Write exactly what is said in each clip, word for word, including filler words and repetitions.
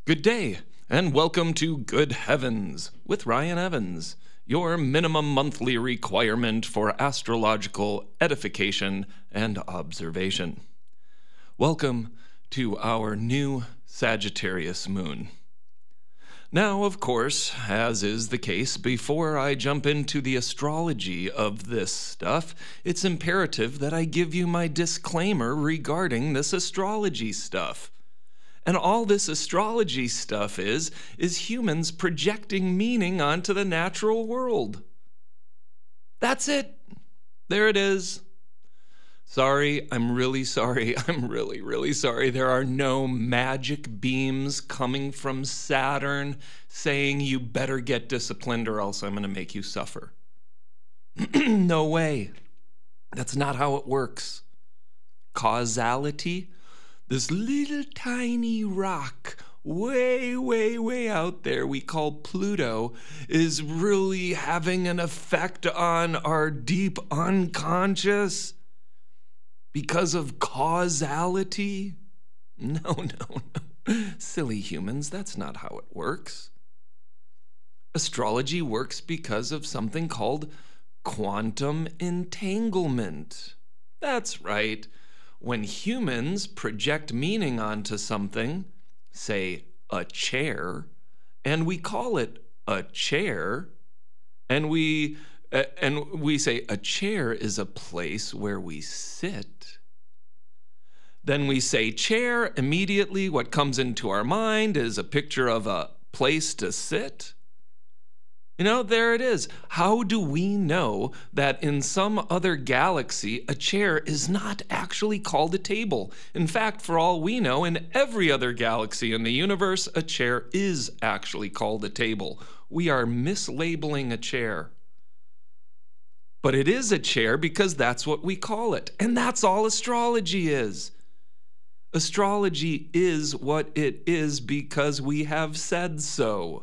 Good day, and welcome to Good Heavens with Ryan Evans, your minimum monthly requirement for astrological edification and observation. Welcome to our new Sagittarius moon. Now, of course, as is the case, before I jump into the astrology of this stuff, it's imperative that I give you my disclaimer regarding this astrology stuff. And all this astrology stuff is, is humans projecting meaning onto the natural world. That's it. There it is. Sorry, I'm really sorry. I'm really, really sorry. There are no magic beams coming from Saturn saying you better get disciplined or else I'm going to make you suffer. No way. That's not how it works. Causality? This little tiny rock way, way, way out there we call Pluto is really having an effect on our deep unconscious because of causality? No, no, no. Silly humans, that's not how it works. Astrology works because of something called quantum entanglement. That's right. When humans project meaning onto something, say a chair, and we call it a chair, and we uh, and we say a chair is a place where we sit, then we say chair, immediately what comes into our mind is a picture of a place to sit. You know, there it is. How do we know that in some other galaxy, a chair is not actually called a table? In fact, for all we know, in every other galaxy in the universe, a chair is actually called a table. We are mislabeling a chair. But it is a chair because that's what we call it. And that's all astrology is. Astrology is what it is because we have said so.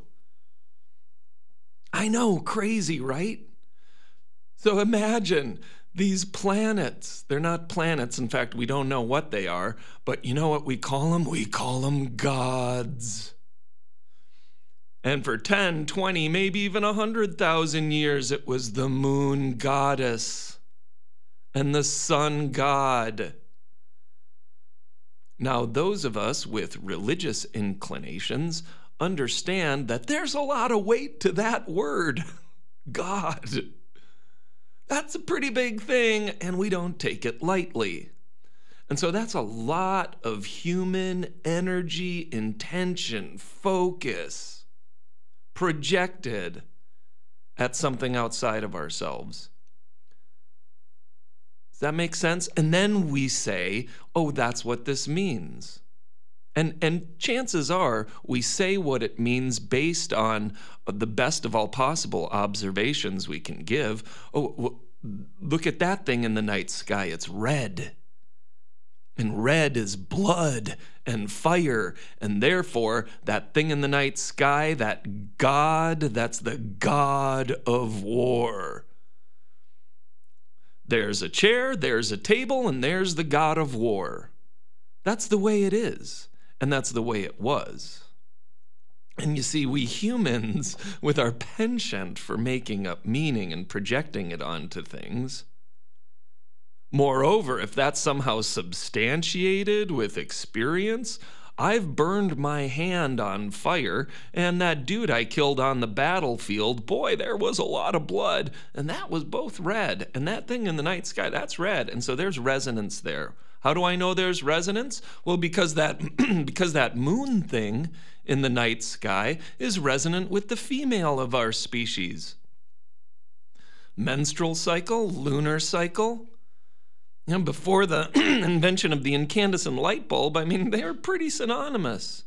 I know, crazy, right? So imagine these planets. They're not planets. In fact, we don't know what they are. But you know what we call them? We call them gods. And for ten, twenty, maybe even one hundred thousand years, it was the moon goddess and the sun god. Now, those of us with religious inclinations understand that there's a lot of weight to that word, God. That's a pretty big thing, and we don't take it lightly. And so that's a lot of human energy, intention, focus, projected at something outside of ourselves. Does that make sense? And then we say, oh, that's what this means. And and chances are we say what it means based on the best of all possible observations we can give. Oh, look at that thing in the night sky. It's red. And red is blood and fire. And therefore, that thing in the night sky, that God, that's the God of war. There's a chair, there's a table, and there's the God of war. That's the way it is. And that's the way it was. And you see, we humans, with our penchant for making up meaning and projecting it onto things, moreover, if that's somehow substantiated with experience, I've burned my hand on fire, and that dude I killed on the battlefield, boy, there was a lot of blood, and that was both red. And that thing in the night sky, that's red. And so there's resonance there. How do I know there's resonance? Well, because that because that moon thing in the night sky is resonant with the female of our species. Menstrual cycle, lunar cycle. You know, before the invention of the incandescent light bulb, I mean, they are pretty synonymous.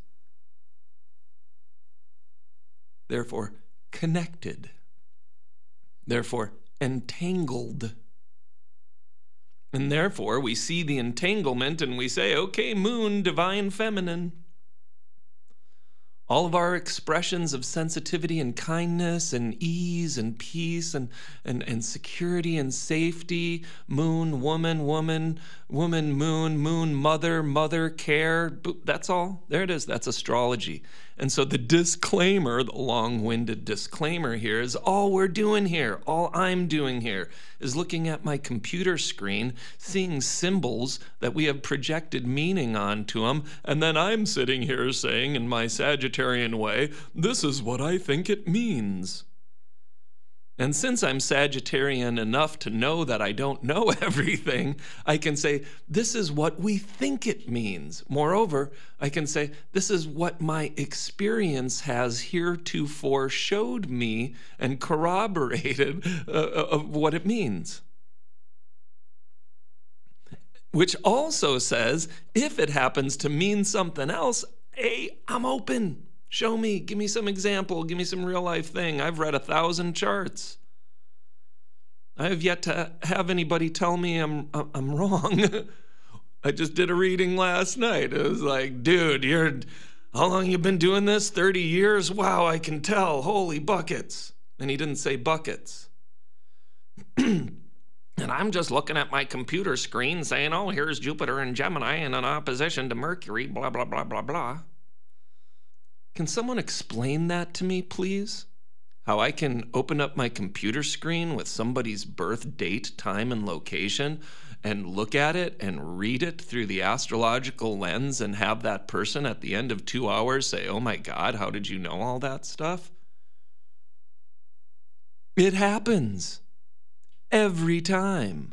Therefore, connected. Therefore, entangled. And therefore, we see the entanglement and we say, okay, moon, divine feminine. All of our expressions of sensitivity and kindness and ease and peace and, and, and security and safety, moon, woman, woman, woman, moon, moon, mother, mother, care, that's all. There it is. That's astrology. And so the disclaimer, the long-winded disclaimer here is all we're doing here, all I'm doing here is looking at my computer screen, seeing symbols that we have projected meaning onto them, and then I'm sitting here saying in my Sagittarian way, this is what I think it means. And since I'm Sagittarian enough to know that I don't know everything, I can say, this is what we think it means. Moreover, I can say, this is what my experience has heretofore showed me and corroborated uh, of what it means. Which also says, if it happens to mean something else, hey, I'm open. Show me, give me some example, give me some real life thing. I've read a thousand charts. I have yet to have anybody tell me I'm I'm wrong. I just did a reading last night. It was like, dude, you're how long you been doing this? thirty years? Wow, I can tell. Holy buckets. And he didn't say buckets. And I'm just looking at my computer screen saying, oh, here's Jupiter and Gemini in an opposition to Mercury, blah, blah, blah, blah, blah. Can someone explain that to me, please? How I can open up my computer screen with somebody's birth date, time, and location and look at it and read it through the astrological lens and have that person at the end of two hours say, oh my God, how did you know all that stuff? It happens every time.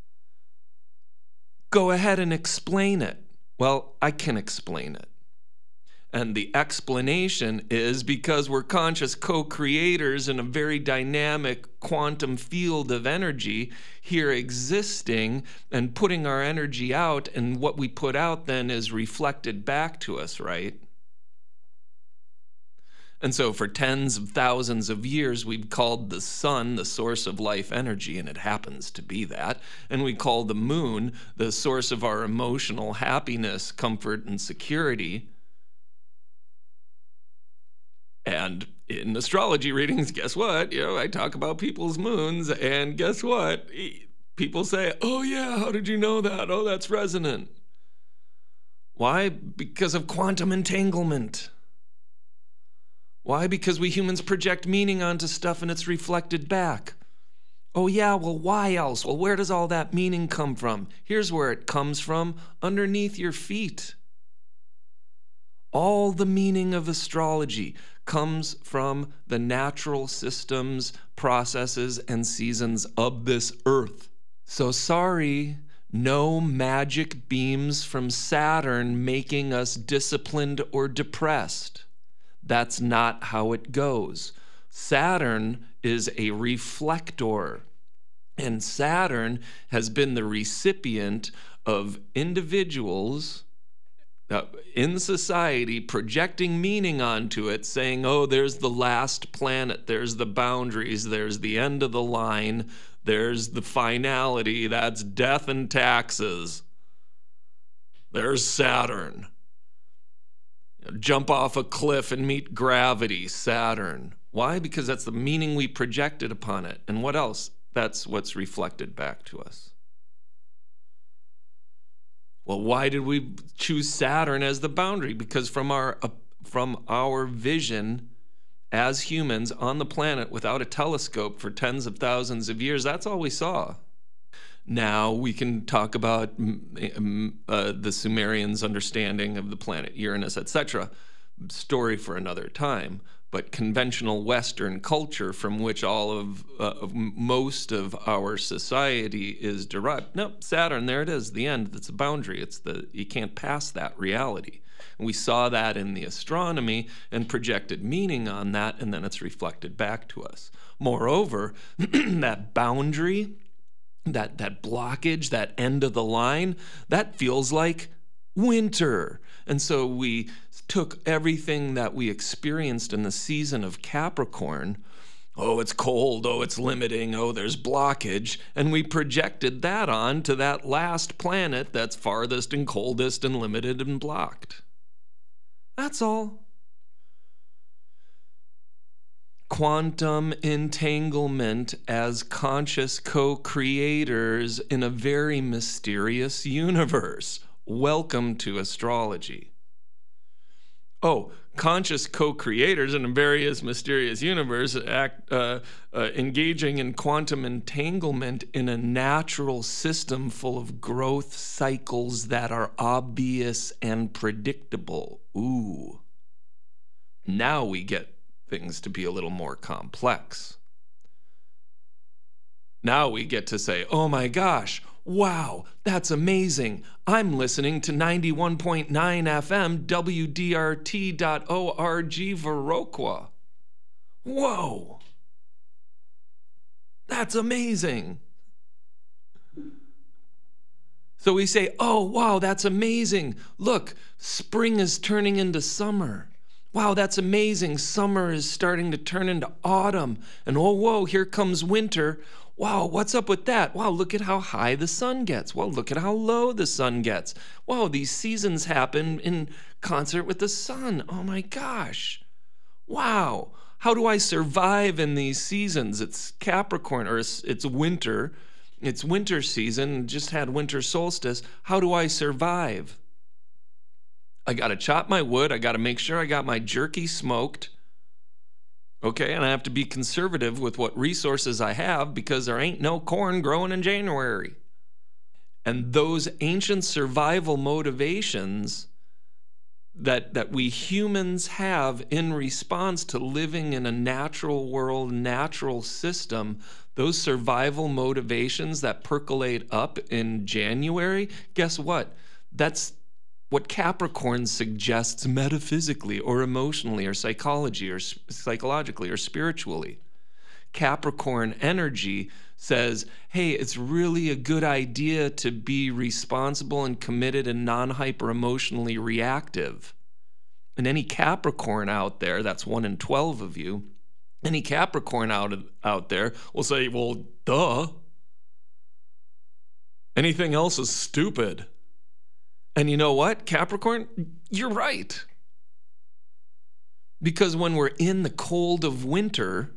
Go ahead and explain it. Well, I can explain it. And the explanation is because we're conscious co-creators in a very dynamic quantum field of energy here existing and putting our energy out, and what we put out then is reflected back to us, right? And so for tens of thousands of years, we've called the sun the source of life energy, and it happens to be that. And we call the moon the source of our emotional happiness, comfort, and security. And in astrology readings, guess what? You know, I talk about people's moons, and guess what? People say, oh yeah, how did you know that? Oh, that's resonant. Why? Because of quantum entanglement. Why? Because we humans project meaning onto stuff and it's reflected back. Oh yeah, well, why else? Well, where does all that meaning come from? Here's where it comes from, underneath your feet. All the meaning of astrology comes from the natural systems, processes, and seasons of this earth. So sorry, no magic beams from Saturn making us disciplined or depressed. That's not how it goes. Saturn is a reflector, and Saturn has been the recipient of individuals Uh, in society projecting meaning onto it, saying, oh, there's the last planet, there's the boundaries, there's the end of the line, there's the finality, that's death and taxes. There's Saturn. Jump off a cliff and meet gravity, Saturn. Why? Because that's the meaning we projected upon it. And what else? That's what's reflected back to us. Well, why did we choose Saturn as the boundary? Because from our uh, from our vision as humans on the planet without a telescope for tens of thousands of years, that's all we saw. Now we can talk about um, uh, the Sumerians' understanding of the planet Uranus, et cetera. Story for another time. But conventional Western culture, from which all of, uh, of most of our society is derived. No, Saturn, there it is, the end. It's a boundary. It's the you can't pass that reality. And we saw that in the astronomy and projected meaning on that, and then it's reflected back to us. Moreover, that boundary, that that blockage, that end of the line, that feels like winter. And so we took everything that we experienced in the season of Capricorn, oh, it's cold, oh, it's limiting, oh, there's blockage, and we projected that on to that last planet that's farthest and coldest and limited and blocked. That's all. quantum entanglement as conscious co-creators in a very mysterious universe. Welcome to astrology. Oh, conscious co-creators in a various mysterious universe act, uh, uh, engaging in quantum entanglement in a natural system full of growth cycles that are obvious and predictable. Ooh. Now we get things to be a little more complex. Now we get to say, oh my gosh, wow, that's amazing. I'm listening to ninety-one point nine F M W D R T dot org Viroqua. Whoa, that's amazing. So we say, oh, wow, that's amazing. Look, spring is turning into summer. Wow, that's amazing. Summer is starting to turn into autumn. And oh, whoa, here comes winter. Wow, what's up with that? Wow, look at how high the sun gets. Wow, look at how low the sun gets. Wow, these seasons happen in concert with the sun. Oh my gosh. Wow, how do I survive in these seasons? It's Capricorn, or it's, it's winter. It's winter season, just had winter solstice. How do I survive? I got to chop my wood. I got to make sure I got my jerky smoked. Okay, and I have to be conservative with what resources I have because there ain't no corn growing in January. And those ancient survival motivations that, that we humans have in response to living in a natural world, natural system, those survival motivations that percolate up in January, guess what? That's what Capricorn suggests metaphysically or emotionally or psychology or psychologically or spiritually. Capricorn energy says, hey, it's really a good idea to be responsible and committed and non-hyper emotionally reactive. And any Capricorn out there, that's one in twelve of you, any Capricorn out, out there will say, well, duh. Anything else is stupid. And you know what, Capricorn? You're right. Because when we're in the cold of winter,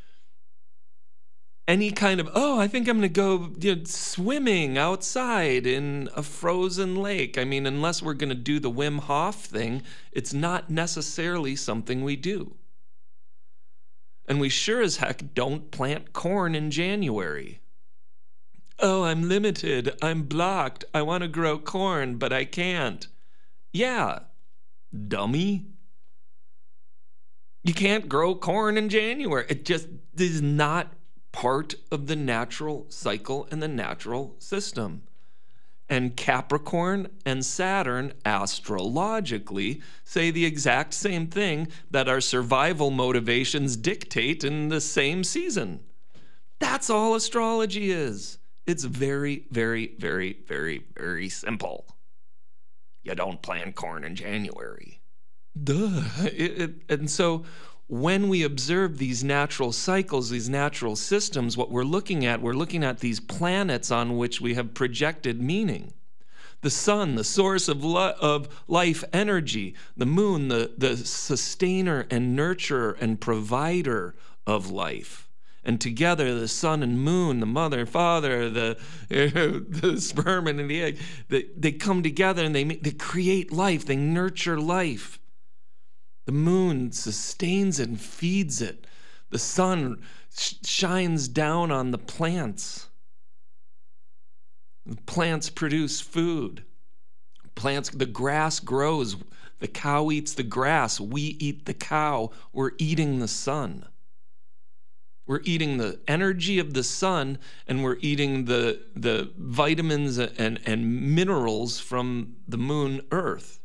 any kind of, oh, I think I'm going to go you know, swimming outside in a frozen lake. I mean, unless we're going to do the Wim Hof thing, it's not necessarily something we do. And we sure as heck don't plant corn in January. Oh, I'm limited. I'm blocked. I want to grow corn, but I can't. Yeah, dummy. You can't grow corn in January. It just is not part of the natural cycle and the natural system. And Capricorn and Saturn astrologically say the exact same thing that our survival motivations dictate in the same season. That's all astrology is. It's very, very, very, very, very simple. You don't plant corn in January. Duh. It, it, and so when we observe these natural cycles, these natural systems, what we're looking at, we're looking at these planets on which we have projected meaning. The sun, the source of, li- of life energy. The moon, the, the sustainer and nurturer and provider of life. And together, the sun and moon, the mother, father, the, the sperm and the egg, they, they come together and they, make, they create life. They nurture life. The moon sustains it and feeds it. The sun sh- shines down on the plants. The plants produce food. Plants, the grass grows. The cow eats the grass. We eat the cow. We're eating the sun. We're eating the energy of the sun, and we're eating the, the vitamins and, and minerals from the moon, Earth.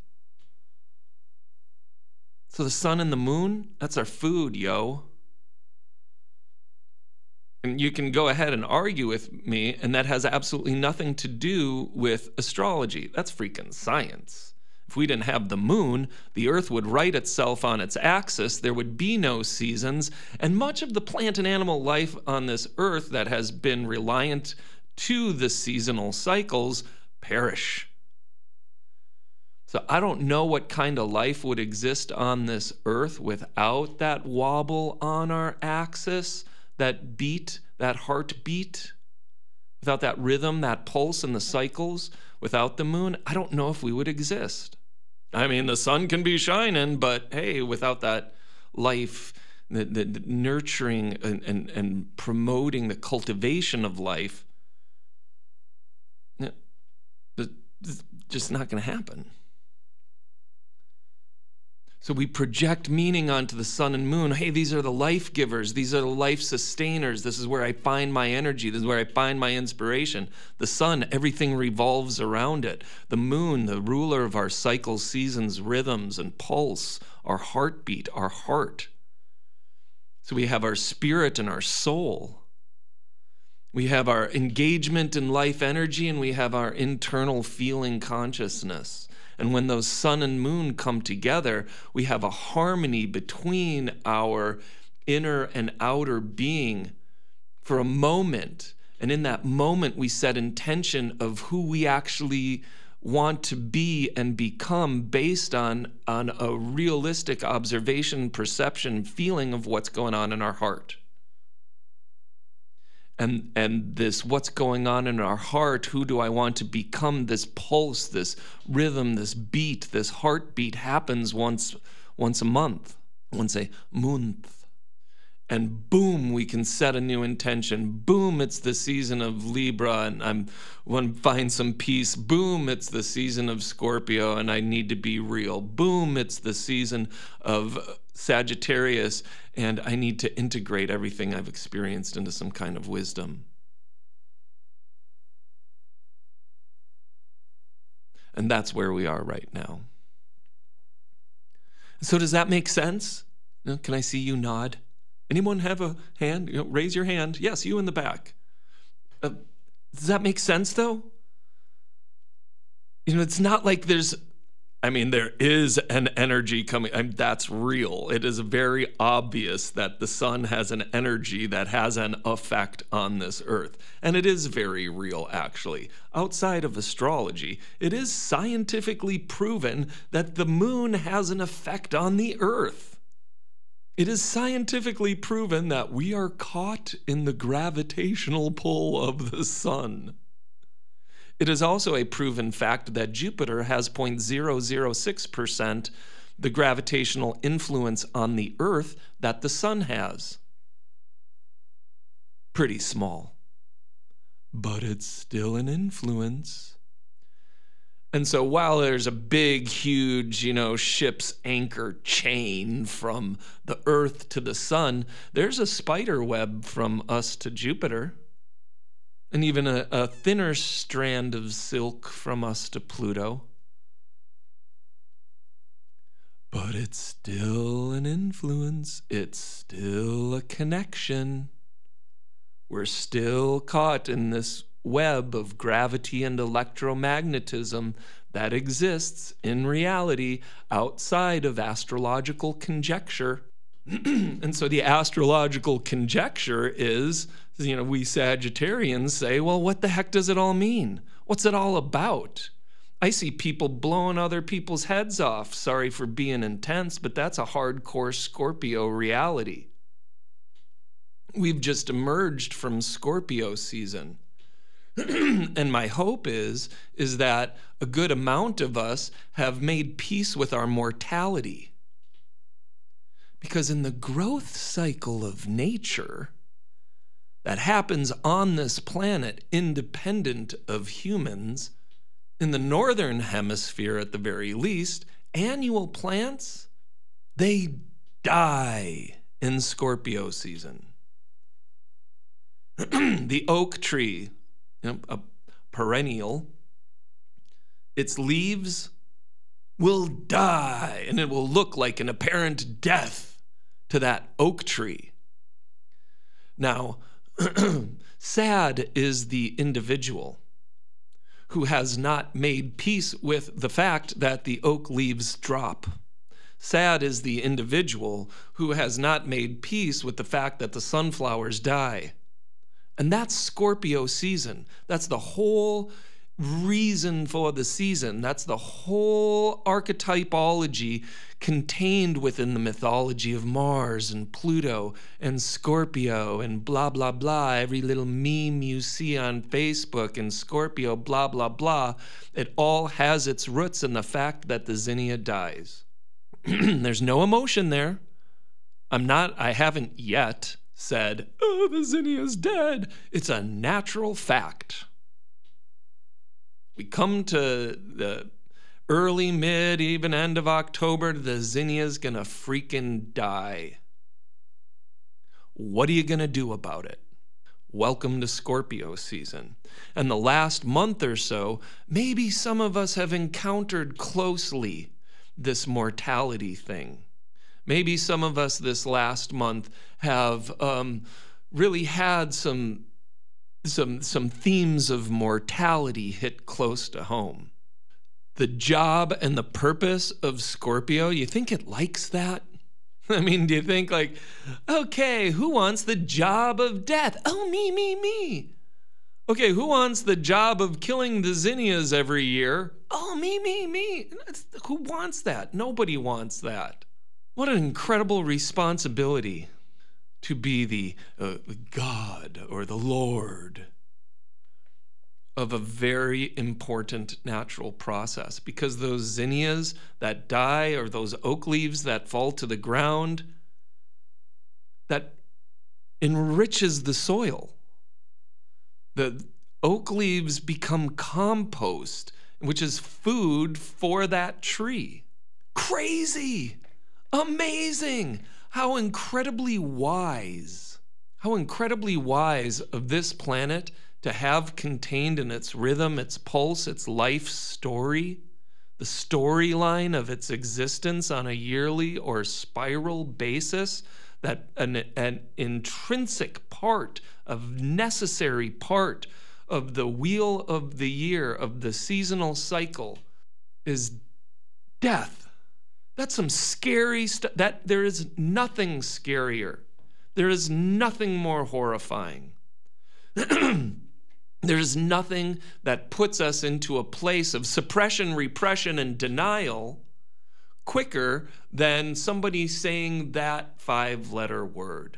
So the sun and the moon, that's our food, yo. And you can go ahead and argue with me, and that has absolutely nothing to do with astrology. That's freaking science. If we didn't have the moon, the earth would right itself on its axis, there would be no seasons, and much of the plant and animal life on this earth that has been reliant to the seasonal cycles perish. So I don't know what kind of life would exist on this earth without that wobble on our axis, that beat, that heartbeat, without that rhythm, that pulse and the cycles, without the moon. I don't know if we would exist. I mean, the sun can be shining, but hey, without that life, the, the, the nurturing and, and, and promoting the cultivation of life, it's just not going to happen. So we project meaning onto the sun and moon. Hey, these are the life givers. These are the life sustainers. This is where I find my energy. This is where I find my inspiration. The sun, everything revolves around it. The moon, the ruler of our cycles, seasons, rhythms, and pulse, our heartbeat, our heart. So we have our spirit and our soul. We have our engagement in life energy, and we have our internal feeling consciousness. And when those sun and moon come together, we have a harmony between our inner and outer being for a moment. And in that moment, we set intention of who we actually want to be and become based on, on a realistic observation, perception, feeling of what's going on in our heart. And and this what's going on in our heart, who do I want to become, this pulse, this rhythm, this beat, this heartbeat happens once once a month, once a month. And boom, we can set a new intention. Boom, it's the season of Libra and I'm want to find some peace. Boom, it's the season of Scorpio and I need to be real. Boom, it's the season of Sagittarius and I need to integrate everything I've experienced into some kind of wisdom. And that's where we are right now. So does that make sense? Can I see you nod? Anyone have a hand? You know, raise your hand. Yes, you in the back. Uh, does that make sense, though? You know, it's not like there's, I mean, there is an energy coming. I mean, that's real. It is very obvious that the sun has an energy that has an effect on this earth. And it is very real, actually. Outside of astrology, it is scientifically proven that the moon has an effect on the earth. It is scientifically proven that we are caught in the gravitational pull of the sun. It is also a proven fact that Jupiter has zero point zero zero six percent the gravitational influence on the Earth that the sun has. Pretty small, but it's still an influence. And so while there's a big, huge, you know, ship's anchor chain from the Earth to the sun, there's a spider web from us to Jupiter, and even a, a thinner strand of silk from us to Pluto. But it's still an influence. It's still a connection. We're still caught in this web of gravity and electromagnetism that exists in reality outside of astrological conjecture. And so the astrological conjecture is, you know, we Sagittarians say, well, what the heck does it all mean? What's it all about? I see people blowing other people's heads off. Sorry for being intense, but that's a hardcore Scorpio reality. We've just emerged from Scorpio season. And my hope is, is that a good amount of us have made peace with our mortality. Because in the growth cycle of nature that happens on this planet, independent of humans, in the northern hemisphere at the very least, annual plants, they die in Scorpio season. The oak tree, a perennial, its leaves will die and it will look like an apparent death to that oak tree. Now, sad is the individual who has not made peace with the fact that the oak leaves drop. Sad is the individual who has not made peace with the fact that the sunflowers die. And that's Scorpio season. That's the whole reason for the season. That's the whole archetypology contained within the mythology of Mars and Pluto and Scorpio and blah, blah, blah. Every little meme you see on Facebook and Scorpio, blah, blah, blah. It all has its roots in the fact that the Zinnia dies. There's no emotion there. I'm not, I haven't yet said, oh, the Zinnia's dead. It's a natural fact. We come to the early, mid, even end of October, the Zinnia's gonna freaking die. What are you gonna do about it? Welcome to Scorpio season. And the last month or so, maybe some of us have encountered closely this mortality thing. Maybe some of us this last month have um, really had some Some, some themes of mortality hit close to home. The job and the purpose of Scorpio, you think it likes that? I mean, do you think like, okay, who wants the job of death? Oh, me, me, me. Okay, who wants the job of killing the Zinnias every year? Oh, me, me, me. Who wants that? Nobody wants that. What an incredible responsibility to be the uh, God or the Lord of a very important natural process, because those zinnias that die or those oak leaves that fall to the ground, that enriches the soil. The oak leaves become compost, which is food for that tree. Crazy! Amazing! How incredibly wise, how incredibly wise of this planet to have contained in its rhythm, its pulse, its life story, the storyline of its existence on a yearly or spiral basis, that an, an intrinsic part, of necessary part of the wheel of the year, of the seasonal cycle, is death. That's some scary stuff. That there is nothing scarier. There is nothing more horrifying. There is nothing that puts us into a place of suppression, repression, and denial quicker than somebody saying that five-letter word.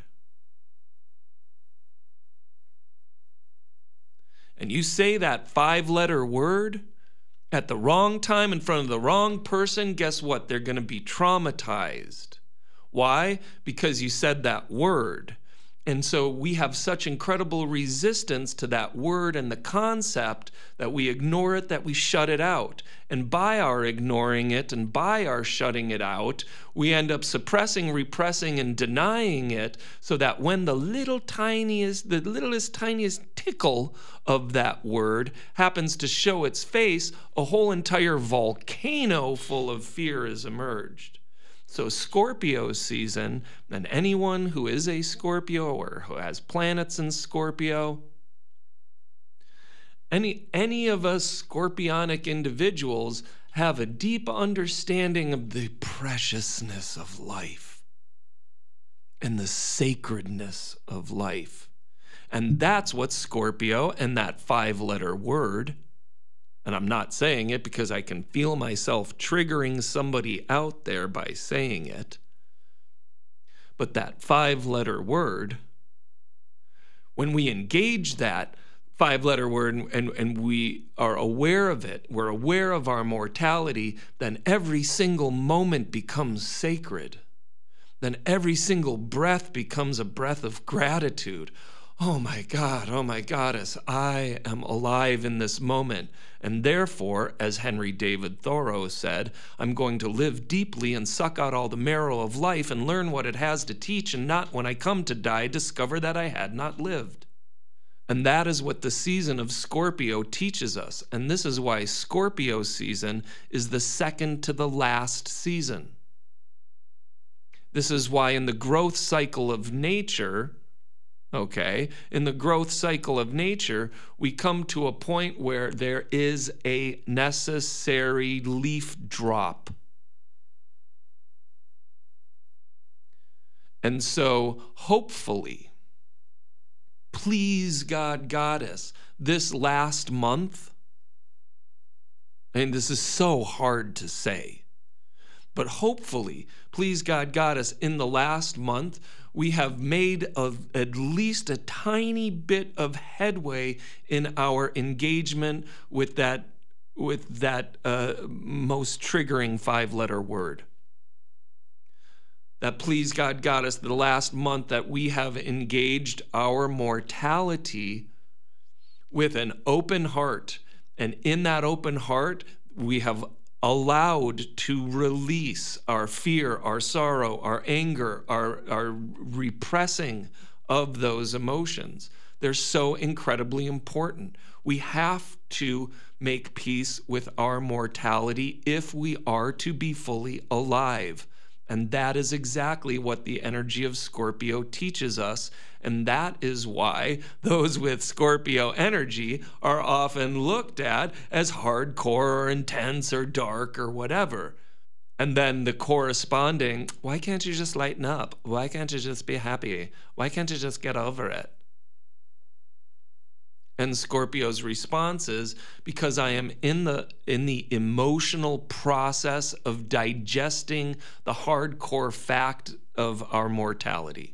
And you say that five-letter word at the wrong time in front of the wrong person, guess what? They're going to be traumatized. Why? Because you said that word. And so we have such incredible resistance to that word and the concept that we ignore it, that we shut it out. And by our ignoring it and by our shutting it out, we end up suppressing, repressing, and denying it, so that when the little tiniest, the littlest, tiniest tickle of that word happens to show its face, a whole entire volcano full of fear is emerged. So Scorpio season, and anyone who is a Scorpio or who has planets in Scorpio, any, any of us scorpionic individuals have a deep understanding of the preciousness of life and the sacredness of life. And that's what Scorpio and that five-letter word, and I'm not saying it because I can feel myself triggering somebody out there by saying it. But that five-letter word, when we engage that five-letter word and, and, and we are aware of it, we're aware of our mortality, then every single moment becomes sacred. Then every single breath becomes a breath of gratitude. Oh my God, oh my goddess, I am alive in this moment. And therefore, as Henry David Thoreau said, I'm going to live deeply and suck out all the marrow of life and learn what it has to teach, and not, when I come to die, discover that I had not lived. And that is what the season of Scorpio teaches us. And this is why Scorpio season is the second to the last season. This is why in the growth cycle of nature, Okay, in the growth cycle of nature, we come to a point where there is a necessary leaf drop. And so, hopefully, please God, Goddess, this last month, I mean, this is so hard to say. But hopefully, please God, Goddess, in the last month, we have made a, at least a tiny bit of headway in our engagement with that, with that uh, most triggering five-letter word. That please God, Goddess, the last month that we have engaged our mortality with an open heart. And in that open heart, we have allowed to release our fear, our sorrow, our anger, our, our repressing of those emotions. They're so incredibly important. We have to make peace with our mortality if we are to be fully alive. And that is exactly what the energy of Scorpio teaches us. And that is why those with Scorpio energy are often looked at as hardcore or intense or dark or whatever. And then the corresponding, why can't you just lighten up? Why can't you just be happy? Why can't you just get over it? And Scorpio's response is, because I am in the in the emotional process of digesting the hardcore fact of our mortality.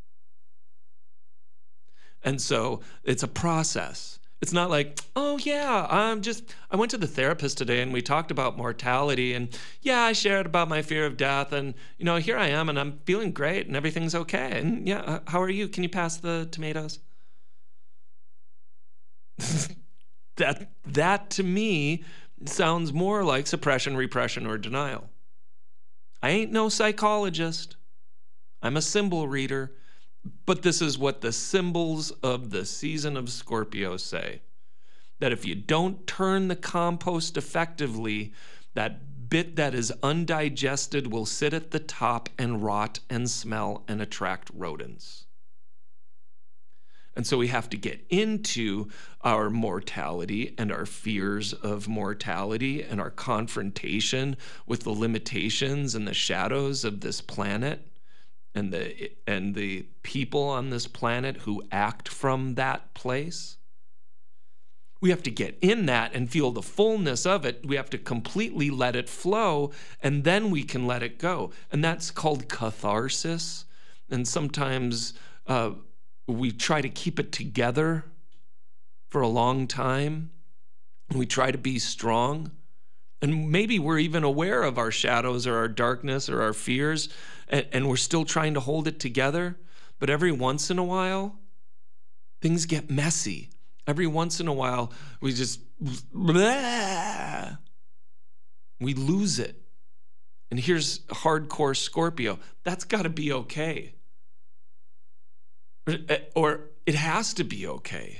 And so it's a process. It's not like, oh yeah, I'm just, I went to the therapist today and we talked about mortality, and yeah, I shared about my fear of death, and you know, here I am and I'm feeling great and everything's okay. And yeah, how are you? Can you pass the tomatoes? that that to me sounds more like suppression, repression, or denial. I ain't no psychologist. I'm a symbol reader, but this is what the symbols of the season of Scorpio say. That if you don't turn the compost effectively, that bit that is undigested will sit at the top and rot and smell and attract rodents. And so we have to get into our mortality and our fears of mortality and our confrontation with the limitations and the shadows of this planet and the and the people on this planet who act from that place. We have to get in that and feel the fullness of it. We have to completely let it flow, and then we can let it go. And that's called catharsis. And sometimes uh, we try to keep it together for a long time. We try to be strong. And maybe we're even aware of our shadows or our darkness or our fears, and, and we're still trying to hold it together. But every once in a while, things get messy. Every once in a while, we just, blah, we lose it. And here's hardcore Scorpio. That's got to be okay. Or it has to be okay.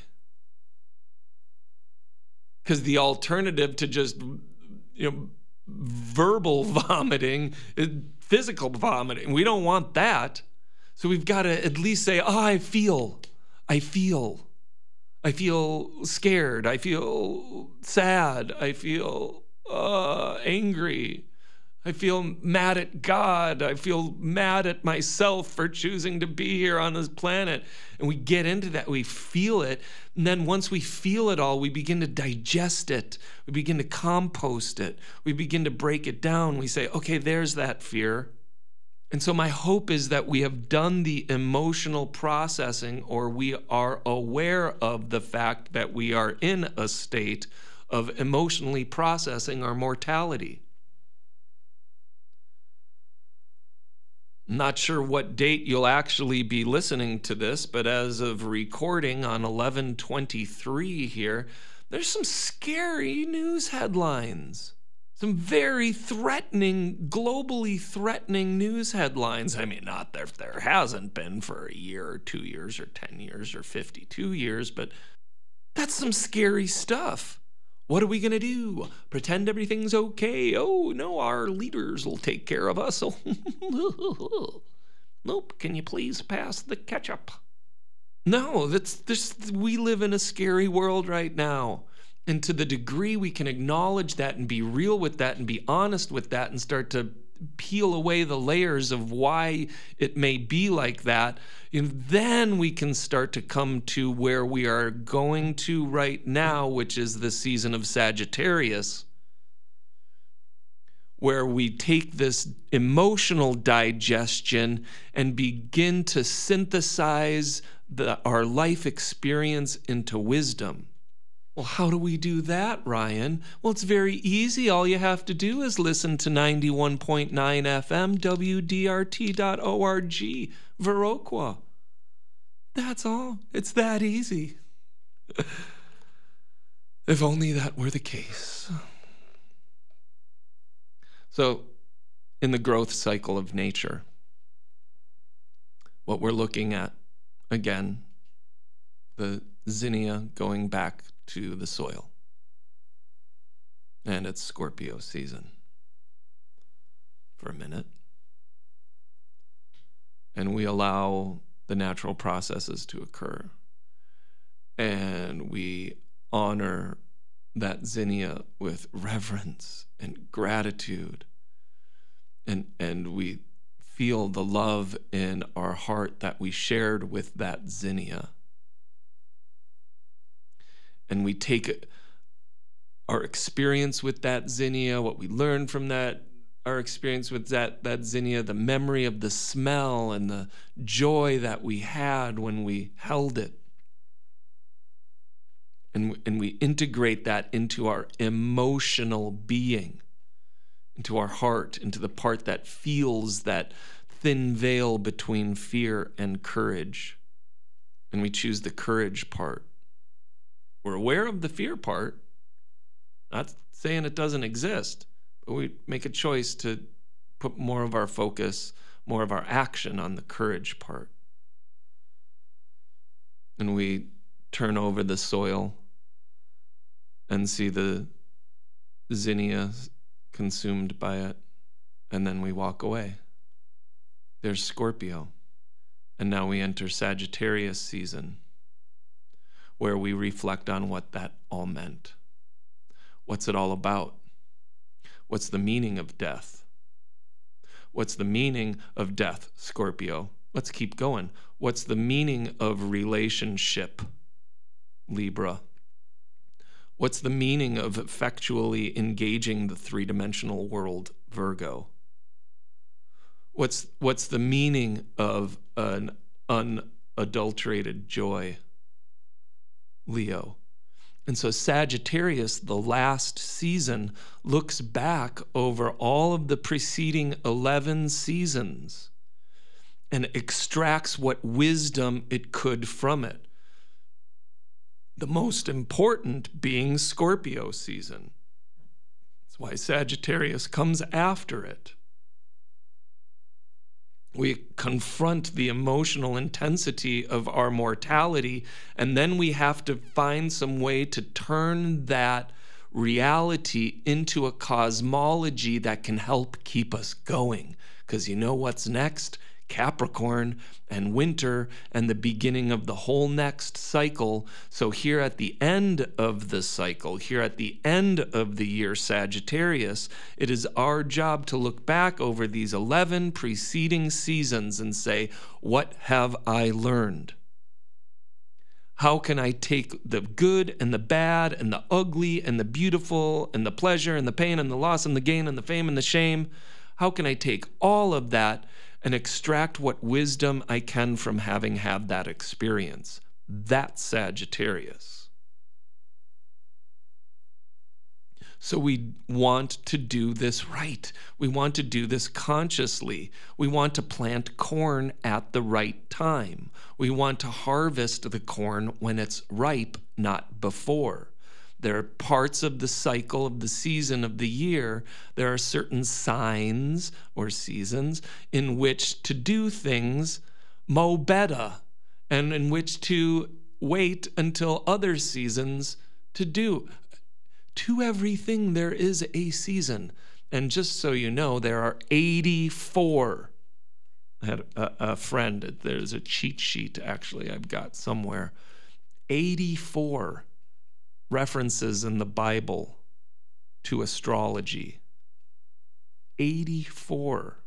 Because the alternative to just, you know, verbal vomiting is physical vomiting. We don't want that. So we've got to at least say, oh, I feel, I feel, I feel scared. I feel sad. I feel uh, angry. I feel mad at God. I feel mad at myself for choosing to be here on this planet. And we get into that. We feel it. And then once we feel it all, we begin to digest it. We begin to compost it. We begin to break it down. We say, okay, there's that fear. And so my hope is that we have done the emotional processing, or we are aware of the fact that we are in a state of emotionally processing our mortality. Not sure what date you'll actually be listening to this, but as of recording on eleven twenty-three here, there's some scary news headlines. Some very threatening, globally threatening news headlines. I mean, not that there hasn't been for a year or two years or ten years or fifty-two years, but that's some scary stuff. What are we going to do? Pretend everything's okay? Oh, no, our leaders will take care of us. Nope, can you please pass the ketchup? No, that's this. We live in a scary world right now. And to the degree we can acknowledge that and be real with that and be honest with that and start to peel away the layers of why it may be like that, and then we can start to come to where we are going to right now, which is the season of Sagittarius. where we take this emotional digestion and begin to synthesize the, our life experience into wisdom. Well, how do we do that, Ryan? Well, it's very easy. All you have to do is listen to ninety-one point nine F M, W D R T dot org, Viroqua. That's all. It's that easy. If only that were the case. So, in the growth cycle of nature, what we're looking at, again, the zinnia going back to the soil. And it's Scorpio season for a minute. And we allow the natural processes to occur. And we honor that zinnia with reverence and gratitude. And, and we feel the love in our heart that we shared with that zinnia. And we take our experience with that zinnia, what we learned from that, our experience with that, that zinnia, the memory of the smell and the joy that we had when we held it. And, and we integrate that into our emotional being, into our heart, into the part that feels that thin veil between fear and courage. And we choose the courage part. We're aware of the fear part, not saying it doesn't exist, but we make a choice to put more of our focus, more of our action on the courage part. And we turn over the soil and see the zinnia consumed by it, and then we walk away. There's Scorpio. And now we enter Sagittarius season, where we reflect on what that all meant. What's it all about? What's the meaning of death? What's the meaning of death, Scorpio? Let's keep going. What's the meaning of relationship, Libra? What's the meaning of effectually engaging the three-dimensional world, Virgo? What's, what's the meaning of an unadulterated joy, Leo? And so Sagittarius, the last season, looks back over all of the preceding eleven seasons and extracts what wisdom it could from it. The most important being Scorpio season. That's why Sagittarius comes after it. We confront the emotional intensity of our mortality, and then we have to find some way to turn that reality into a cosmology that can help keep us going. Because you know what's next? Capricorn and winter and the beginning of the whole next cycle. So here at the end of the cycle, here at the end of the year Sagittarius, it is our job to look back over these eleven preceding seasons and say, what have I learned? How can I take the good and the bad and the ugly and the beautiful and the pleasure and the pain and the loss and the gain and the fame and the shame? How can I take all of that and extract what wisdom I can from having had that experience? That's Sagittarius. So we want to do this right. We want to do this consciously. We want to plant corn at the right time. We want to harvest the corn when it's ripe, not before. There are parts of the cycle of the season of the year. There are certain signs or seasons in which to do things mo better and in which to wait until other seasons to do. To everything there is a season. And just so you know, there are eighty-four. I had a, a friend, there's a cheat sheet actually I've got somewhere. eighty-four references in the Bible to astrology. eighty-four.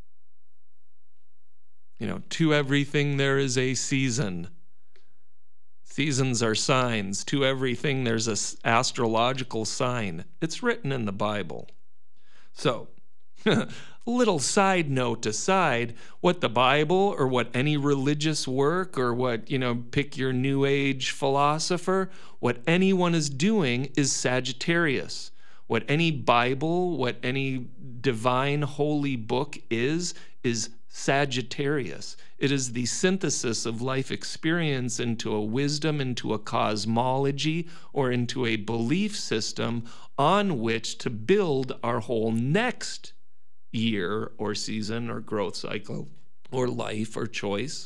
You know, to everything there is a season. Seasons are signs. To everything there's an astrological sign. It's written in the Bible. So, Little side note aside, what the Bible or what any religious work or what, you know, pick your new age philosopher, what anyone is doing is Sagittarius. What any Bible, what any divine holy book is, is Sagittarius. It is the synthesis of life experience into a wisdom, into a cosmology, or into a belief system on which to build our whole next year or season or growth cycle or life or choice.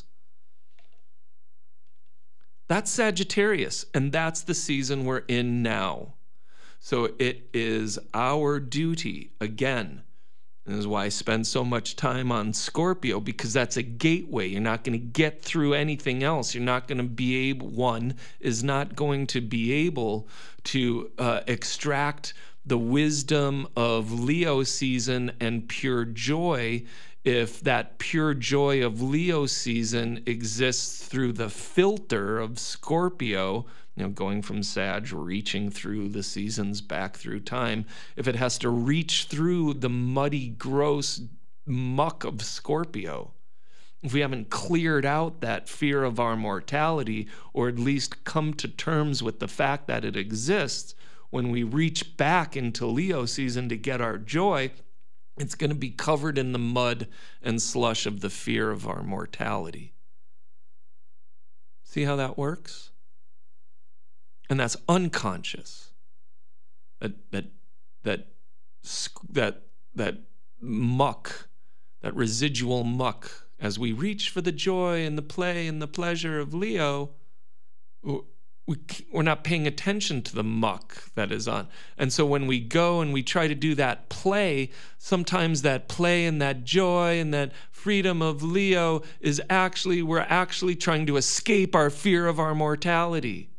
That's Sagittarius, and that's the season we're in now. So it is our duty, again, and this is why I spend so much time on Scorpio, because that's a gateway. You're not going to get through anything else. You're not going to be able, one is not going to be able to uh, extract the wisdom of Leo season and pure joy if that pure joy of Leo season exists through the filter of Scorpio, you know, going from Sag, reaching through the seasons back through time. If it has to reach through the muddy, gross muck of Scorpio, if we haven't cleared out that fear of our mortality, or at least come to terms with the fact that it exists, when we reach back into Leo season to get our joy, it's going to be covered in the mud and slush of the fear of our mortality. See how that works? And that's unconscious. That that that that that muck, that residual muck, as we reach for the joy and the play and the pleasure of Leo, we, we're not paying attention to the muck that is on. And so when we go and we try to do that play, sometimes that play and that joy and that freedom of Leo is actually, we're actually trying to escape our fear of our mortality.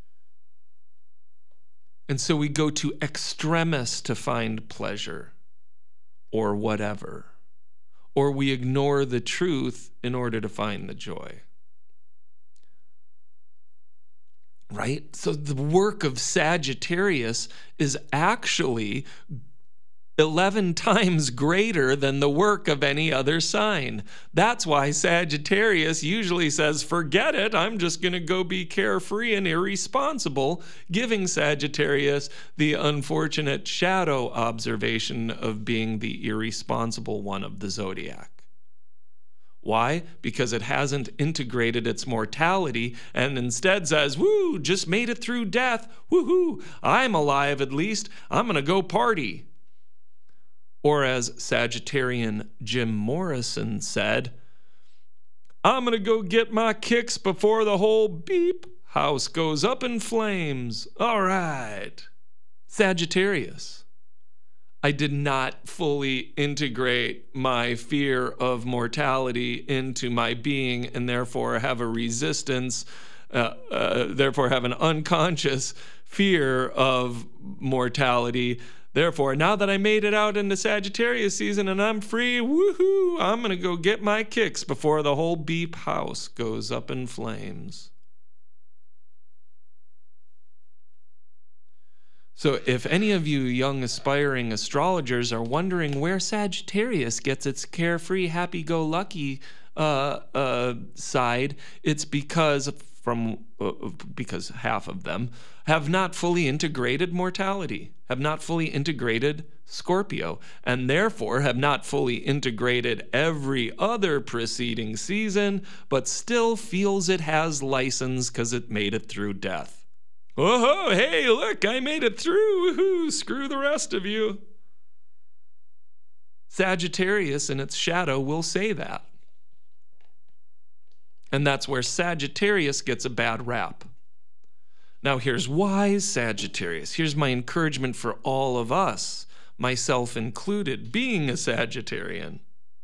And so we go to extremis to find pleasure or whatever. Or we ignore the truth in order to find the joy. Right? So the work of Sagittarius is actually eleven times greater than the work of any other sign. That's why Sagittarius usually says, forget it, I'm just going to go be carefree and irresponsible, giving Sagittarius the unfortunate shadow observation of being the irresponsible one of the zodiac. Why? Because it hasn't integrated its mortality and instead says, woo, just made it through death. Woohoo, I'm alive at least. I'm going to go party. Or as Sagittarian Jim Morrison said, I'm going to go get my kicks before the whole beep house goes up in flames. All right. Sagittarius. I did not fully integrate my fear of mortality into my being and therefore have a resistance, uh, uh, therefore have an unconscious fear of mortality. Therefore, now that I made it out into Sagittarius season and I'm free, woohoo, I'm going to go get my kicks before the whole beep house goes up in flames. So if any of you young aspiring astrologers are wondering where Sagittarius gets its carefree, happy-go-lucky uh, uh, side, it's because from uh, because half of them have not fully integrated mortality, have not fully integrated Scorpio, and therefore have not fully integrated every other preceding season, but still feels it has license because it made it through death. Oh, hey, look, I made it through. Woohoo, screw the rest of you. Sagittarius in its shadow will say that. And that's where Sagittarius gets a bad rap. Now, here's why Sagittarius. Here's my encouragement for all of us, myself included, being a Sagittarian.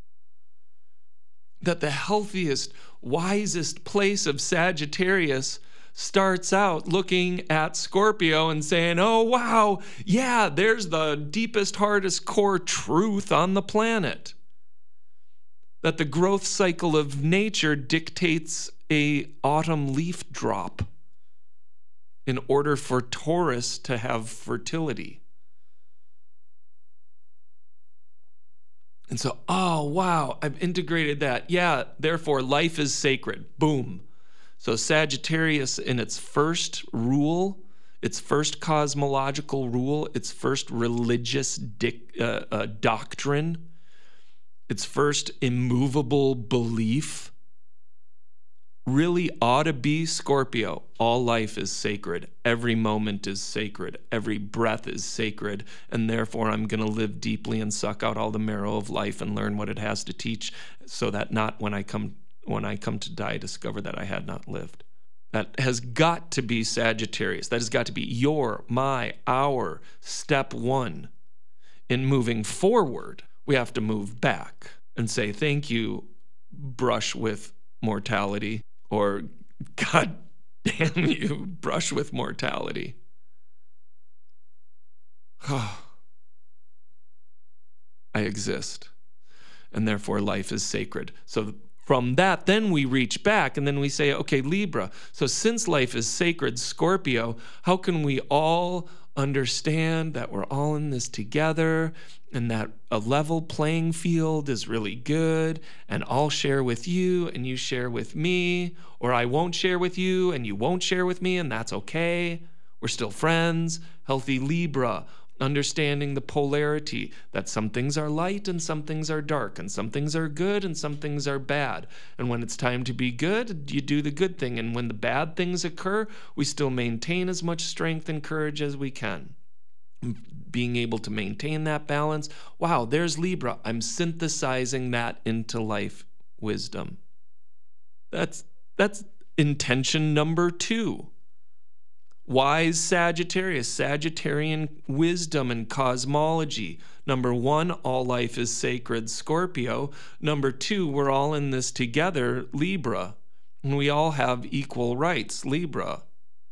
That the healthiest, wisest place of Sagittarius starts out looking at Scorpio and saying, oh, wow, yeah, there's the deepest, hardest core truth on the planet. That the growth cycle of nature dictates a autumn leaf drop in order for Taurus to have fertility. And so, oh, wow, I've integrated that. Yeah, therefore, life is sacred. Boom. So Sagittarius, in its first rule, its first cosmological rule, its first religious dic- uh, uh, doctrine, its first immovable belief, really ought to be Scorpio. All life is sacred. Every moment is sacred. Every breath is sacred. And therefore, I'm going to live deeply and suck out all the marrow of life and learn what it has to teach, so that not when I come when I come to die, discover that I had not lived. That has got to be Sagittarius. That has got to be your, my, our step one. In moving forward, we have to move back and say, thank you, brush with mortality, or God damn you, brush with mortality. I exist, and therefore life is sacred. So from that, then we reach back and then we say, okay, Libra, so since life is sacred, Scorpio, how can we all understand that we're all in this together and that a level playing field is really good, and I'll share with you and you share with me, or I won't share with you and you won't share with me, and that's okay. We're still friends. Healthy Libra, understanding the polarity that some things are light and some things are dark, and some things are good and some things are bad. And when it's time to be good, you do the good thing. And when the bad things occur, we still maintain as much strength and courage as we can. Being able to maintain that balance. Wow, there's Libra. I'm synthesizing that into life wisdom. That's that's intention number two. Wise Sagittarius, Sagittarian wisdom and cosmology. Number one, all life is sacred, Scorpio. Number two, we're all in this together, Libra. And we all have equal rights, Libra.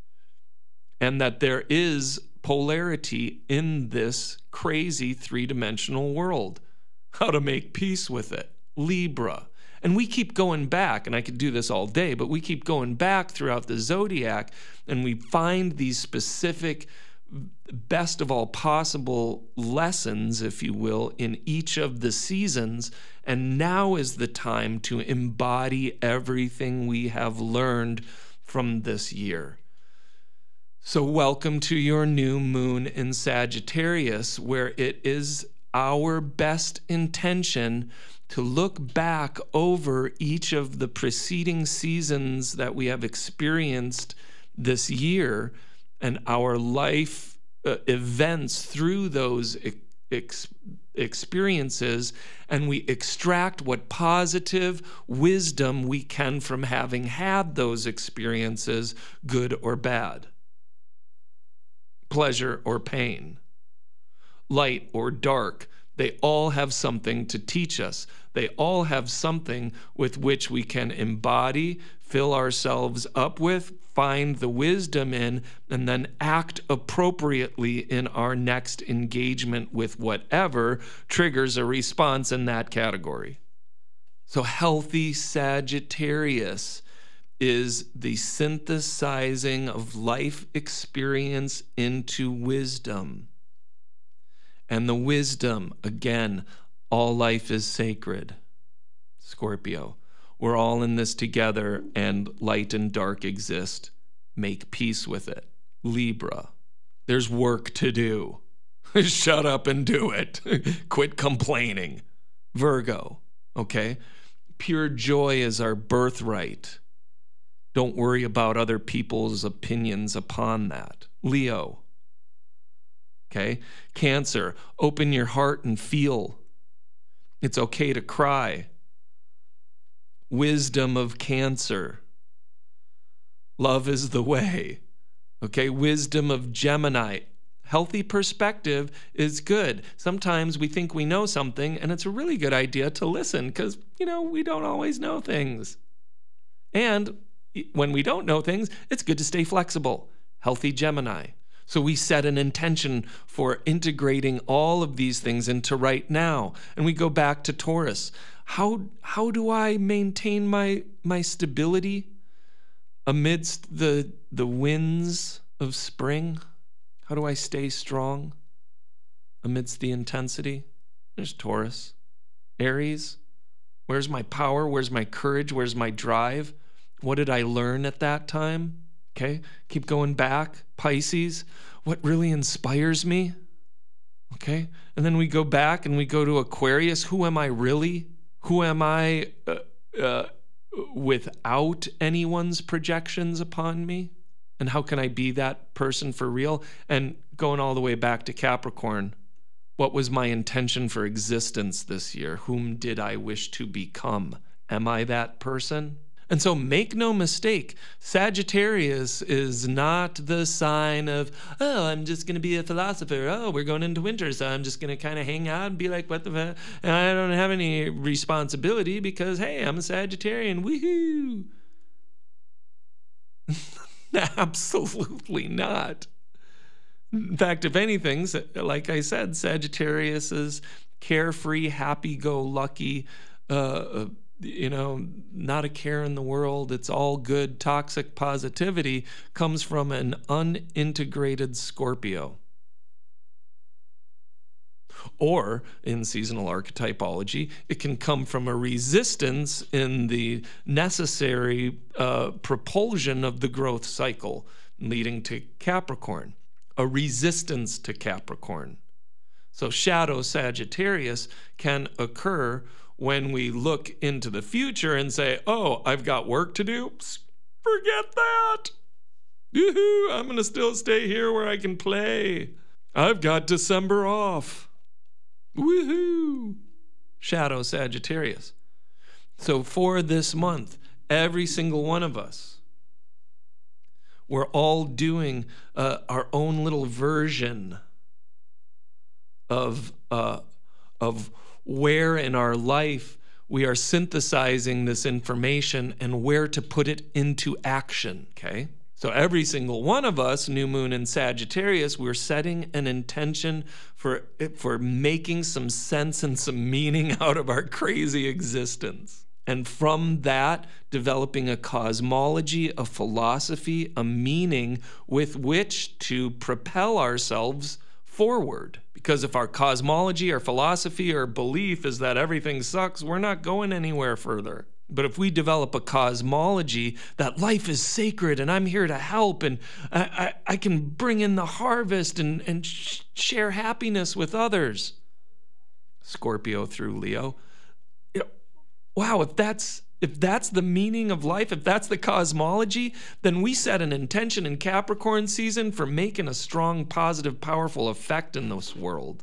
And that there is polarity in this crazy three-dimensional world. How to make peace with it, Libra. And we keep going back, and I could do this all day, but we keep going back throughout the zodiac, and we find these specific, best of all possible lessons, if you will, in each of the seasons. And now is the time to embody everything we have learned from this year. So welcome to your new moon in Sagittarius, where it is our best intention to look back over each of the preceding seasons that we have experienced this year and our life uh, events through those ex- experiences, and we extract what positive wisdom we can from having had those experiences, good or bad, pleasure or pain, light or dark. They all have something to teach us. They all have something with which we can embody, fill ourselves up with, find the wisdom in, and then act appropriately in our next engagement with whatever triggers a response in that category. So healthy Sagittarius is the synthesizing of life experience into wisdom. And the wisdom, again, all life is sacred, Scorpio. We're all in this together, and light and dark exist. Make peace with it, Libra. There's work to do. Shut up and do it. Quit complaining, Virgo. Okay? Pure joy is our birthright. Don't worry about other people's opinions upon that, Leo. Okay? Cancer, open your heart and feel. It's okay to cry. Wisdom of Cancer. Love is the way. Okay? Wisdom of Gemini. Healthy perspective is good. Sometimes we think we know something, and it's a really good idea to listen because, you know, we don't always know things. And when we don't know things, it's good to stay flexible. Healthy Gemini. So we set an intention for integrating all of these things into right now. And we go back to Taurus. How, how do I maintain my, my stability amidst the, the winds of spring? How do I stay strong amidst the intensity? There's Taurus. Aries? Where's my power? Where's my courage? Where's my drive? What did I learn at that time? Okay, keep going back. Pisces, what really inspires me? Okay, and then we go back and we go to Aquarius. Who am I really? Who am I uh, uh, without anyone's projections upon me? And how can I be that person for real? And going all the way back to Capricorn, what was my intention for existence this year? Whom did I wish to become? Am I that person? And so make no mistake, Sagittarius is not the sign of, oh, I'm just going to be a philosopher. Oh, we're going into winter, so I'm just going to kind of hang out and be like, what the fuck? And I don't have any responsibility because, hey, I'm a Sagittarian. Woohoo! Absolutely not. In fact, if anything, like I said, Sagittarius is carefree, happy-go-lucky, uh, you know, not a care in the world. It's all good. Toxic positivity comes from an unintegrated Scorpio. Or in seasonal archetypology, it can come from a resistance in the necessary uh, propulsion of the growth cycle, leading to Capricorn, a resistance to Capricorn. So shadow Sagittarius can occur when we look into the future and say, oh, I've got work to do. Forget that. Yoo-hoo, I'm going to still stay here where I can play. I've got December off. Woohoo! Shadow Sagittarius. So for this month, every single one of us, we're all doing uh, our own little version of uh, of where in our life we are synthesizing this information and where to put it into action, okay? So every single one of us, new moon in Sagittarius, we're setting an intention for, for making some sense and some meaning out of our crazy existence. And from that, developing a cosmology, a philosophy, a meaning with which to propel ourselves forward. Because if our cosmology, our philosophy, our belief is that everything sucks, we're not going anywhere further. But if we develop a cosmology that life is sacred and I'm here to help and I, I, I can bring in the harvest and, and sh- share happiness with others, Scorpio through Leo, you know, wow, if that's if that's the meaning of life, if that's the cosmology, then we set an intention in Capricorn season for making a strong, positive, powerful effect in this world.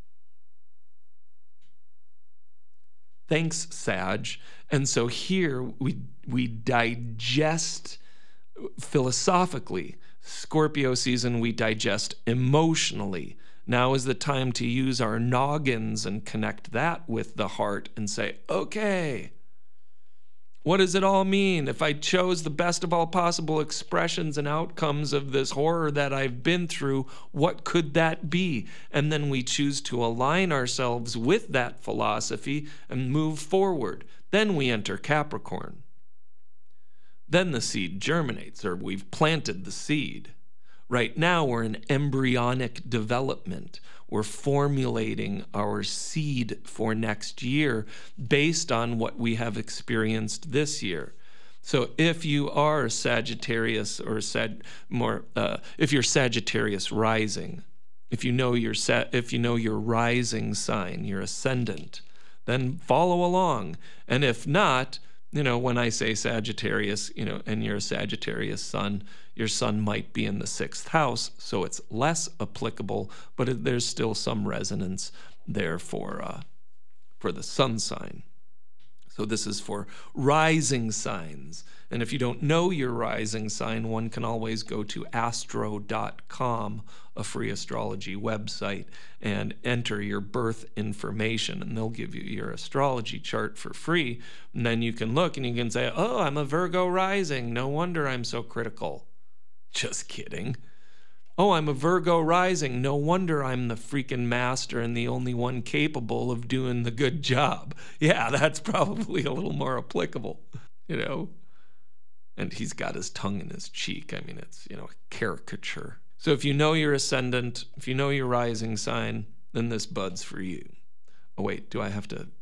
Thanks, Sag. And so here we we digest philosophically. Scorpio season, we digest emotionally. Now is the time to use our noggins and connect that with the heart and say, okay, what does it all mean? If I chose the best of all possible expressions and outcomes of this horror that I've been through, what could that be? And then we choose to align ourselves with that philosophy and move forward. Then we enter Capricorn. Then the seed germinates, or we've planted the seed. Right now, we're in embryonic development. We're formulating our seed for next year based on what we have experienced this year. So if you are Sagittarius or Sag, more, uh, if you're Sagittarius rising, if you know your sa- if you know your rising sign, your ascendant, then follow along. And if not, you know, when I say Sagittarius, you know, and you're a Sagittarius sun, your sun might be in the sixth house, so it's less applicable, but it, there's still some resonance there for uh, for the sun sign. So this is for rising signs. And if you don't know your rising sign, one can always go to astro dot com, a free astrology website, and enter your birth information, and they'll give you your astrology chart for free. And then you can look and you can say, oh, I'm a Virgo rising. No wonder I'm so critical. Just kidding. Oh, I'm a Virgo rising. No wonder I'm the freaking master and the only one capable of doing the good job. Yeah, that's probably a little more applicable, you know. And he's got his tongue in his cheek. I mean, it's, you know, a caricature. So if you know your ascendant, if you know your rising sign, then this bud's for you. Oh, wait, do I have to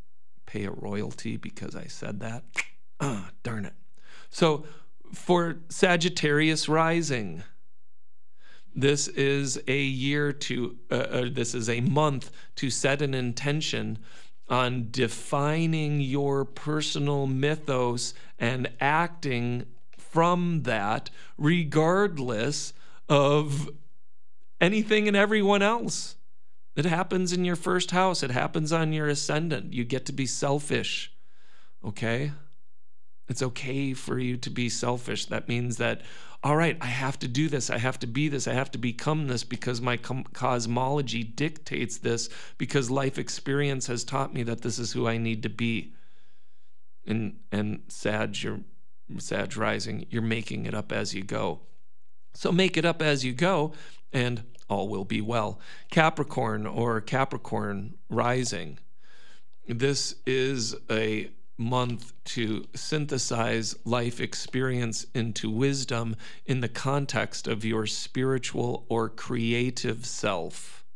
pay a royalty because I said that. Ah, darn it. So for Sagittarius rising, this is a year to, uh, uh, this is a month to set an intention on defining your personal mythos and acting from that, regardless of anything and everyone else. It happens in your first house. It happens on your ascendant. You get to be selfish, okay? It's okay for you to be selfish. That means that, all right, I have to do this. I have to be this. I have to become this because my com- cosmology dictates this, because life experience has taught me that this is who I need to be. And, and Sag, you're, Sag rising, you're making it up as you go. So make it up as you go, and all will be well. Capricorn or Capricorn rising. This is a month to synthesize life experience into wisdom in the context of your spiritual or creative self.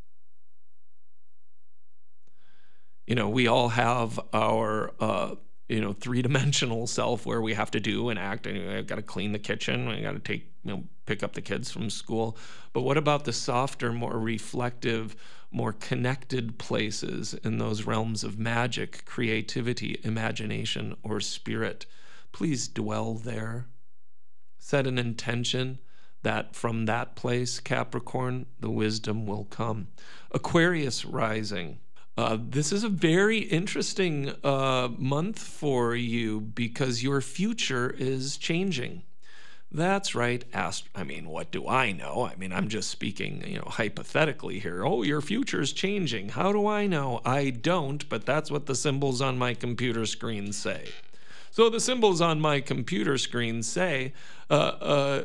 You know, we all have our, uh, you know, three-dimensional self where we have to do and act, and I've got to clean the kitchen, I got to take, you know, pick up the kids from school. But what about the softer, more reflective, more connected places in those realms of magic, creativity, imagination, or spirit? Please dwell there. Set an intention that from that place, Capricorn, the wisdom will come. Aquarius rising. Uh, this is a very interesting uh, month for you because your future is changing. That's right. Ast- I mean, what do I know? I mean, I'm just speaking, you know, hypothetically here. Oh, your future's changing. How do I know? I don't, but that's what the symbols on my computer screen say. So the symbols on my computer screen say, uh, uh,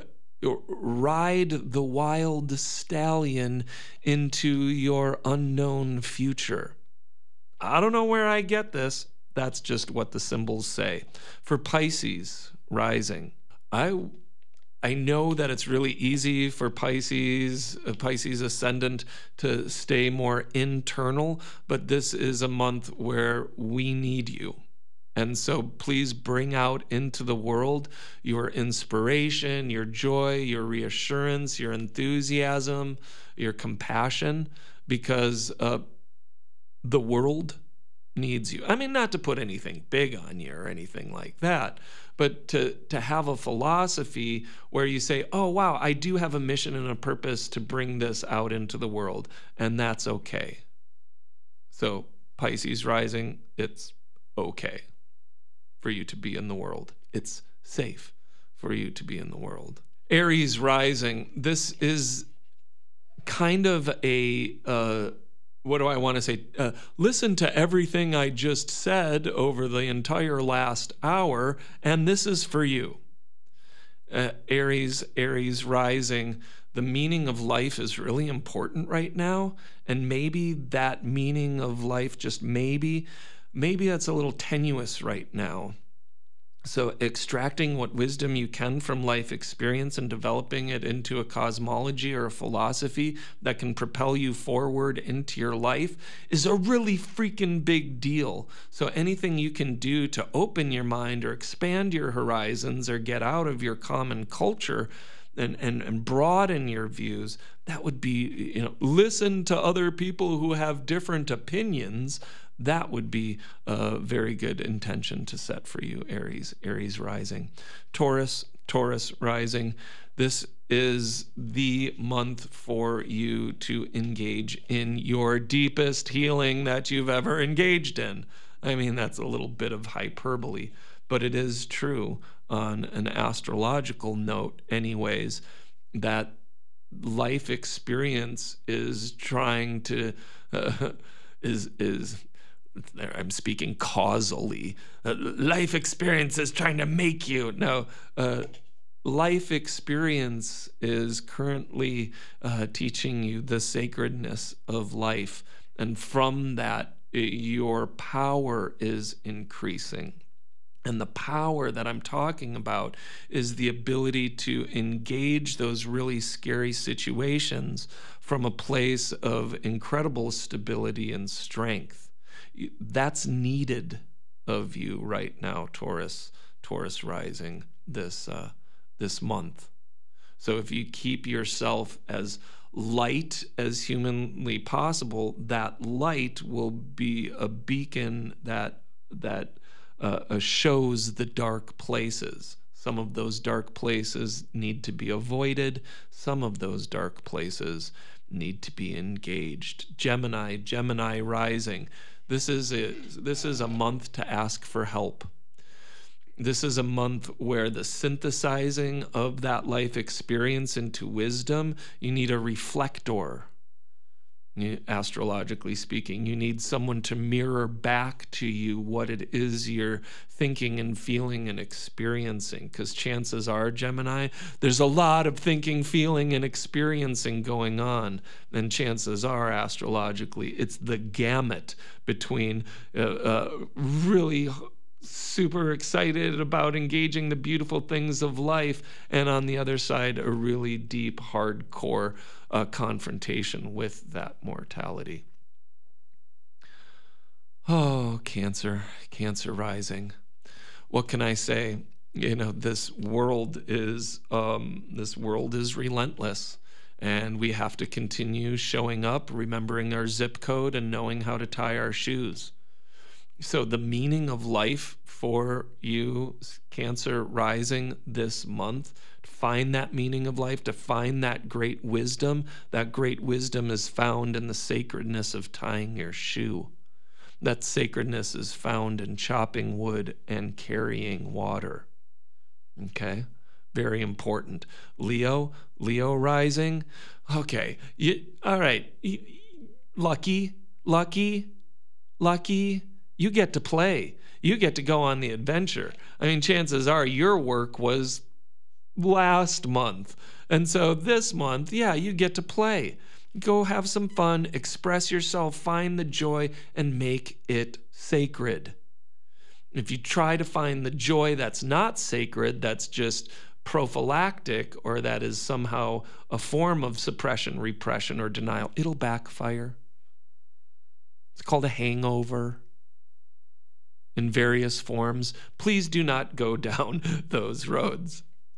ride the wild stallion into your unknown future. I don't know where I get this. That's just what the symbols say. For Pisces rising, I I know that it's really easy for Pisces, uh, Pisces ascendant to stay more internal, but this is a month where we need you. And so please bring out into the world your inspiration, your joy, your reassurance, your enthusiasm, your compassion, because uh, the world needs you. I mean, not to put anything big on you or anything like that, but to, to have a philosophy where you say, oh, wow, I do have a mission and a purpose to bring this out into the world, and that's okay. So Pisces rising, it's okay for you to be in the world. It's safe for you to be in the world. Aries rising, this is kind of a... Uh, what do I want to say? Uh, listen to everything I just said over the entire last hour, and this is for you. Uh, Aries, Aries rising, the meaning of life is really important right now, and maybe that meaning of life, just maybe, maybe that's a little tenuous right now. So extracting what wisdom you can from life experience and developing it into a cosmology or a philosophy that can propel you forward into your life is a really freaking big deal. So anything you can do to open your mind or expand your horizons or get out of your common culture and, and, and broaden your views, that would be, you know, listen to other people who have different opinions. That would be a very good intention to set for you, Aries, Aries rising. Taurus, Taurus rising. This is the month for you to engage in your deepest healing that you've ever engaged in. I mean, that's a little bit of hyperbole, but it is true on an astrological note anyways, that life experience is trying to, uh, is, is, I'm speaking causally. Uh, life experience is trying to make you. No, uh, life experience is currently uh, teaching you the sacredness of life. And from that, your power is increasing. And the power that I'm talking about is the ability to engage those really scary situations from a place of incredible stability and strength. That's needed of you right now, Taurus, Taurus rising this uh, this month. So if you keep yourself as light as humanly possible, that light will be a beacon that that uh, shows the dark places. Some of those dark places need to be avoided. Some of those dark places need to be engaged. Gemini, Gemini rising. This is a, this is a month to ask for help. This is a month where the synthesizing of that life experience into wisdom, you need a reflector. You, astrologically speaking, you need someone to mirror back to you what it is you're thinking and feeling and experiencing. Because chances are, Gemini, there's a lot of thinking, feeling, and experiencing going on. And chances are, astrologically, it's the gamut between uh, uh, really super excited about engaging the beautiful things of life, and on the other side, a really deep, hardcore uh, confrontation with that mortality. Oh, Cancer, Cancer rising. What can I say? You know, this world is um, this world is relentless, and we have to continue showing up, remembering our zip code, and knowing how to tie our shoes. So the meaning of life for you, Cancer rising this month, to find that meaning of life, to find that great wisdom, that great wisdom is found in the sacredness of tying your shoe. That sacredness is found in chopping wood and carrying water. Okay? Very important. Leo, Leo rising. Okay. You, all right. You, lucky, lucky, lucky. You get to play. You get to go on the adventure. I mean, chances are your work was last month. And so this month, yeah, you get to play. Go have some fun, express yourself, find the joy, and make it sacred. If you try to find the joy that's not sacred, that's just prophylactic, or that is somehow a form of suppression, repression, or denial, it'll backfire. It's called a hangover. In various forms. Please do not go down those roads.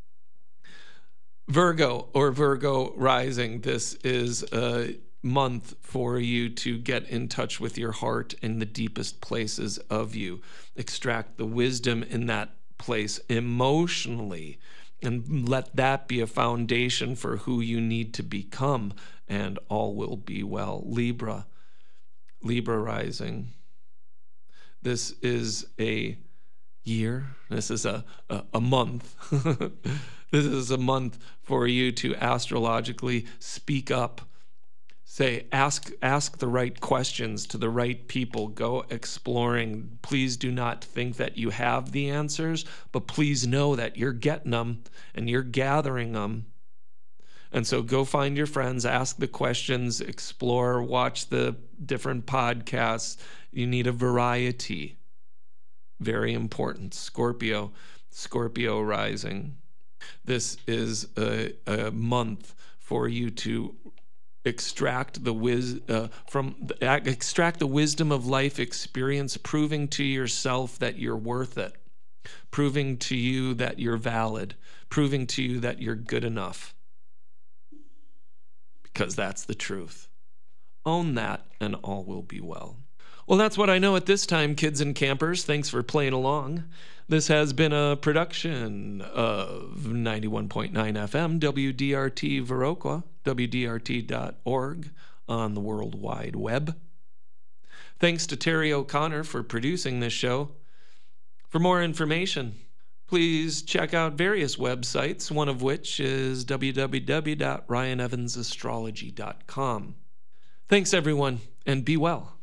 Virgo or Virgo rising, this is a month for you to get in touch with your heart in the deepest places of you. Extract the wisdom in that place emotionally, and let that be a foundation for who you need to become, and all will be well. Libra, Libra rising. This is a year. This is a, a, a month. This is a month for you to astrologically speak up. Say, ask, ask the right questions to the right people. Go exploring. Please do not think that you have the answers, but please know that you're getting them and you're gathering them. And so go find your friends, ask the questions, explore, watch the different podcasts. You need a variety. Very important. Scorpio, Scorpio rising. This is a, a month for you to extract the wis uh, from extract the wisdom of life experience, proving to yourself that you're worth it, proving to you that you're valid, proving to you that you're good enough. Because that's the truth. Own that, and all will be well. Well, that's what I know at this time, kids and campers. Thanks for playing along. This has been a production of ninety-one point nine F M, W D R T Viroqua, W D R T dot org on the World Wide Web. Thanks to Terry O'Connor for producing this show. For more information, please check out various websites, one of which is w w w dot ryan evans astrology dot com. Thanks, everyone, and be well.